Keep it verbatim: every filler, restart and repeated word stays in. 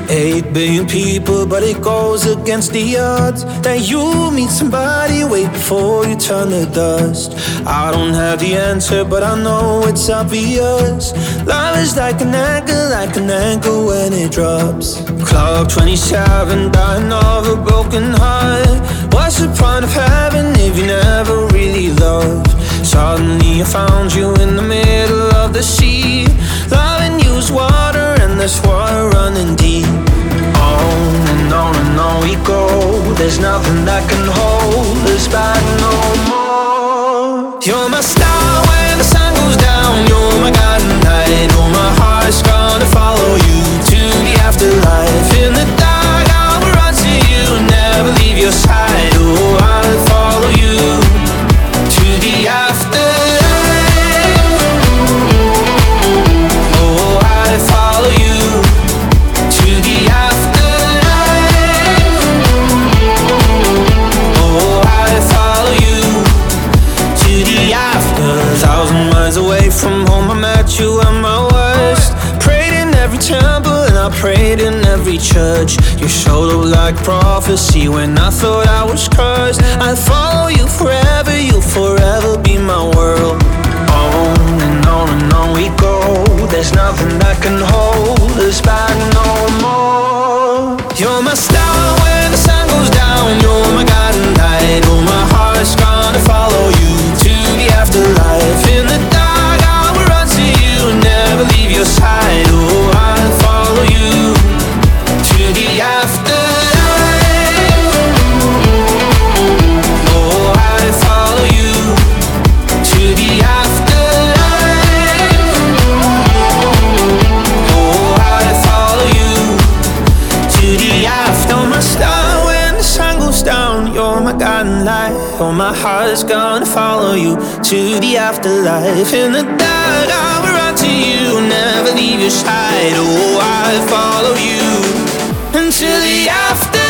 Eight billion people, but it goes against the odds that you meet somebody way before you turn to dust. I don't have the answer, but I know it's obvious. Love is like an anchor, like an anchor when it drops. Clock twenty-seven, dying of a broken heart. What's the point of having if you never really loved? Suddenly I found you in the middle of the sea. Loving you's water and there's water running deep. On and on and on we go. There's nothing that can hold us back no more. You're my star when the sun goes down. You're my guiding light. Oh, my heart's gonna follow you to the afterlife. In the dark I will run to you, never leave your side. Oh, I'll follow you to the afterlife. Oh, I'll follow you to the afterlife. Oh, I'll follow you to the after. Thousand miles away from home, I met you at my worst. Prayed in every temple and I prayed in every church. You showed up like prophecy when I thought I was cursed. I'll follow you forever, you'll forever be my world. On and on and on we go. There's nothing that can hold us back no more. You're my star when the sun goes down. You're my guiding light. Oh, my heart's gonna follow you to the afterlife. In the dark I will run to you, never leave your side. Oh, I'll follow you to the afterlife. Oh, I'll follow you to the afterlife. Oh, I'll follow you to the after. You're my star when the sun goes down. You're my guiding light. Oh, my heart's gonna follow you to the afterlife. In the dark I will run to you, never leave your side. Oh, I'll follow you until the after.